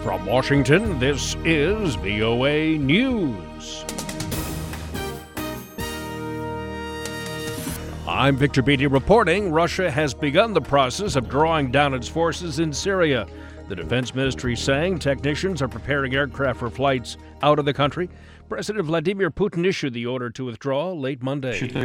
From Washington, this is VOA News. I'm Victor Beatty reporting Russia has begun the process of drawing down its forces in Syria. The Defense Ministry saying technicians are preparing aircraft for flights out of the country. President Vladimir Putin issued the order to withdraw late Monday. He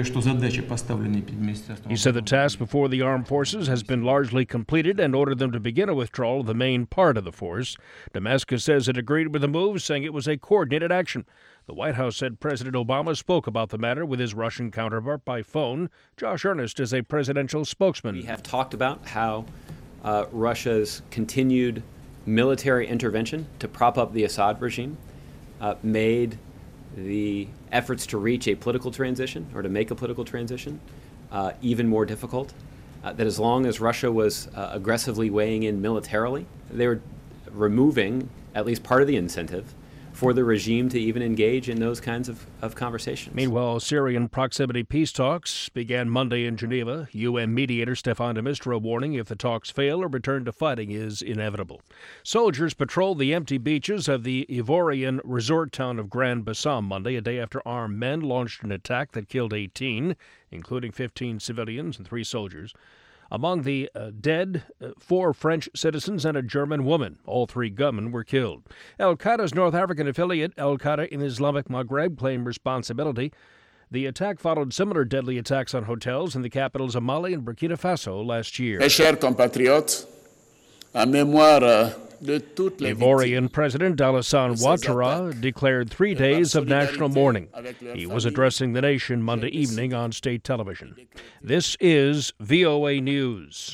said the task before the armed forces has been largely completed and ordered them to begin a withdrawal of the main part of the force. Damascus says it agreed with the move, saying it was a coordinated action. The White House said President Obama spoke about the matter with his Russian counterpart by phone. Josh Earnest is a presidential spokesman. We have talked about how Russia's continued military intervention to prop up the Assad regime made the efforts to reach a political transition or to make a political transition even more difficult. That as long as Russia was aggressively weighing in militarily, they were removing at least part of the incentive for the regime to even engage in those kinds of conversations. Meanwhile, Syrian proximity peace talks began Monday in Geneva. UN mediator Staffan de Mistura warning if the talks fail, a return to fighting is inevitable. Soldiers patrolled the empty beaches of the Ivorian resort town of Grand Bassam Monday, a day after armed men launched an attack that killed 18, including 15 civilians and 3 soldiers. Among the dead, 4 French citizens and a German woman. All 3 gunmen were killed. Al-Qaeda's North African affiliate, Al-Qaeda in Islamic Maghreb, claimed responsibility. The attack followed similar deadly attacks on hotels in the capitals of Mali and Burkina Faso last year. Mes chers compatriotes, en mémoire Ivorian President Alassane Ouattara declared 3 days of national mourning. He was addressing the nation Monday evening on state television. This is VOA News.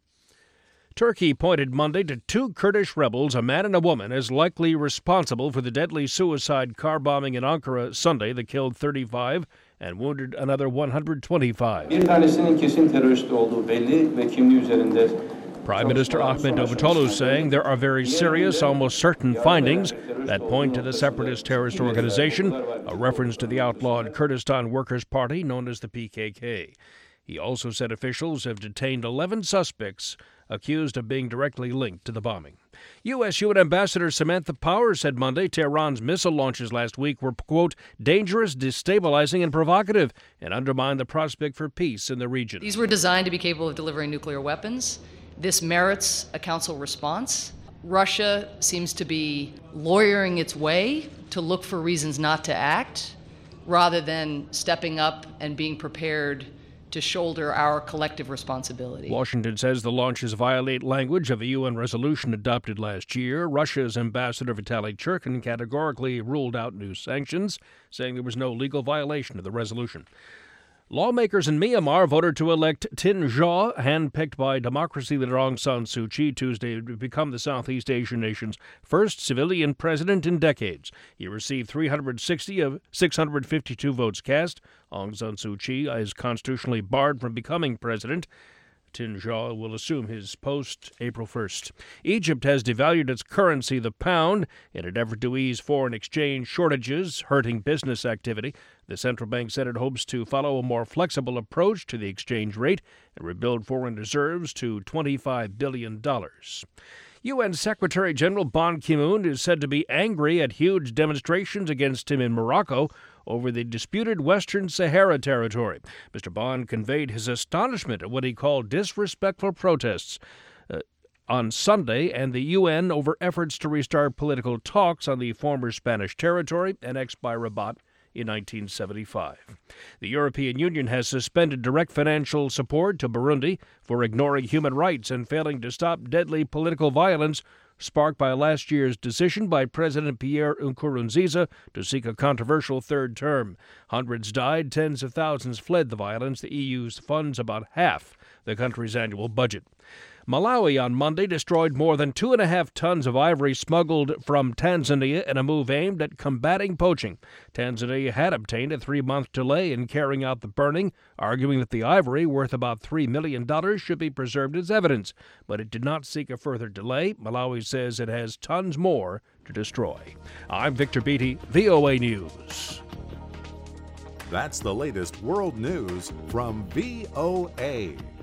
Turkey pointed Monday to 2 Kurdish rebels, a man and a woman, as likely responsible for the deadly suicide car bombing in Ankara Sunday that killed 35 and wounded another 125. Bir tanesinin kesin terörist olduğu belli ve kimliği üzerinde. Prime Minister Ahmet Davutoglu saying there are very serious, almost certain findings that point to the separatist terrorist organization, a reference to the outlawed Kurdistan Workers' Party known as the PKK. He also said officials have detained 11 suspects accused of being directly linked to the bombing. U.S. UN Ambassador Samantha Power said Monday Tehran's missile launches last week were, quote, dangerous, destabilizing, and provocative, and undermined the prospect for peace in the region. These were designed to be capable of delivering nuclear weapons. This merits a council response. Russia seems to be lawyering its way to look for reasons not to act, rather than stepping up and being prepared to shoulder our collective responsibility. Washington says the launches violate language of a UN resolution adopted last year. Russia's ambassador Vitaly Churkin categorically ruled out new sanctions, saying there was no legal violation of the resolution. Lawmakers in Myanmar voted to elect Tin Zhaw, handpicked by democracy leader Aung San Suu Kyi Tuesday, to become the Southeast Asian nation's first civilian president in decades. He received 360 of 652 votes cast. Aung San Suu Kyi is constitutionally barred from becoming president. Tin Zhaw will assume his post April 1st. Egypt has devalued its currency, the pound, in an effort to ease foreign exchange shortages, hurting business activity. The central bank said it hopes to follow a more flexible approach to the exchange rate and rebuild foreign reserves to $25 billion. UN Secretary General Ban Ki-moon is said to be angry at huge demonstrations against him in Morocco over the disputed Western Sahara territory. Mr. Ban conveyed his astonishment at what he called disrespectful protests on Sunday and the UN over efforts to restart political talks on the former Spanish territory annexed by Rabat in 1975. The European Union has suspended direct financial support to Burundi for ignoring human rights and failing to stop deadly political violence sparked by last year's decision by President Pierre Nkurunziza to seek a controversial third term. Hundreds died, tens of thousands fled the violence. The EU funds about half the country's annual budget. Malawi on Monday destroyed more than 2.5 tons of ivory smuggled from Tanzania in a move aimed at combating poaching. Tanzania had obtained a 3-month delay in carrying out the burning, arguing that the ivory, worth about $3 million, should be preserved as evidence. But it did not seek a further delay. Malawi says it has tons more to destroy. I'm Victor Beatty, VOA News. That's the latest world news from VOA.